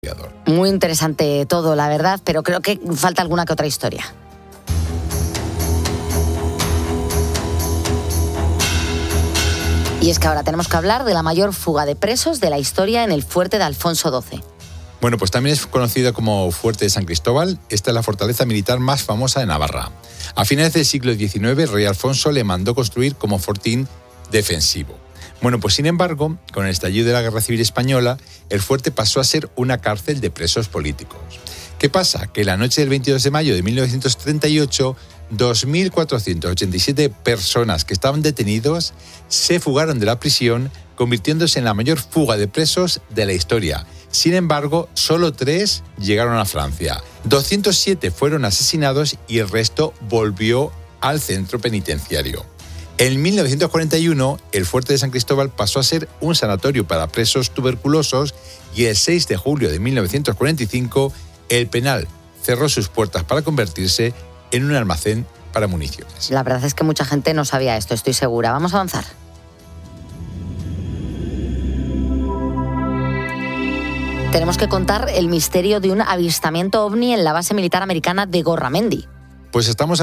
Muy interesante todo, la verdad, pero creo que falta alguna que otra historia. Y es que ahora tenemos que hablar de la mayor fuga de presos de la historia en el fuerte de Alfonso XII. Bueno, pues también es conocido como Fuerte de San Cristóbal. Esta es la fortaleza militar más famosa de Navarra. A finales del siglo XIX, el rey Alfonso le mandó construir como fortín defensivo. Bueno, pues sin embargo, con el estallido de la Guerra Civil Española, el fuerte pasó a ser una cárcel de presos políticos. ¿Qué pasa? Que la noche del 22 de mayo de 1938, 2.487 personas que estaban detenidos se fugaron de la prisión, convirtiéndose en la mayor fuga de presos de la historia. Sin embargo, solo 3 llegaron a Francia. 207 fueron asesinados y el resto volvió al centro penitenciario. En 1941, el fuerte de San Cristóbal pasó a ser un sanatorio para presos tuberculosos y el 6 de julio de 1945, el penal cerró sus puertas para convertirse en un almacén para municiones. La verdad es que mucha gente no sabía esto, estoy segura. Vamos a avanzar. Tenemos que contar el misterio de un avistamiento ovni en la base militar americana de Gorramendi. Pues estamos